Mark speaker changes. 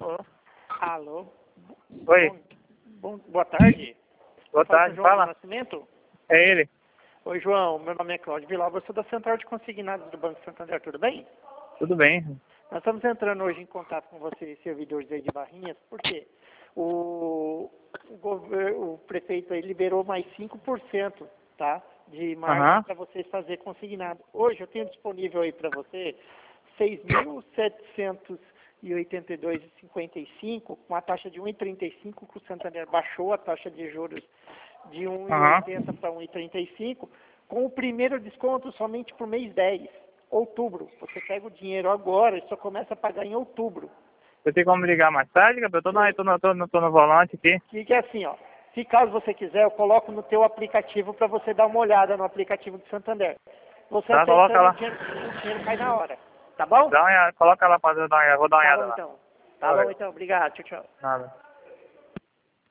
Speaker 1: Alô?
Speaker 2: Alô?
Speaker 1: Oi.
Speaker 2: Boa tarde.
Speaker 1: Boa tarde,
Speaker 2: João
Speaker 1: fala.
Speaker 2: do Nascimento?
Speaker 1: É ele.
Speaker 2: Oi, João. Meu nome é Cláudio Vilar. Eu sou da Central de Consignados do Banco Santander. Tudo bem?
Speaker 1: Tudo bem.
Speaker 2: Nós estamos entrando hoje em contato com vocês, servidores aí de Barrinhas, porque o prefeito aí liberou mais 5%, tá? De margem para vocês fazer consignado. Hoje eu tenho disponível aí para você 6.782,55 com a taxa de 1,35, que o Santander baixou a taxa de juros de 1,80 para 1,35, com o primeiro desconto somente por mês 10, outubro. Você pega o dinheiro agora e só começa a pagar em outubro.
Speaker 1: Você tem como ligar mais tarde, Gabriel? Tô no volante aqui.
Speaker 2: Que é assim, ó. Se caso você quiser, eu coloco no teu aplicativo para você dar uma olhada no aplicativo do Santander. Você
Speaker 1: Tá, coloca lá.
Speaker 2: o dinheiro cai na hora. Tá bom?
Speaker 1: Dá uma olhada, coloca lá pra eu dar uma olhada. Vou dar uma
Speaker 2: Tá
Speaker 1: olhada
Speaker 2: bom
Speaker 1: lá.
Speaker 2: então. Tá
Speaker 1: Valeu.
Speaker 2: bom então. Obrigado. Tchau, tchau.
Speaker 1: Nada.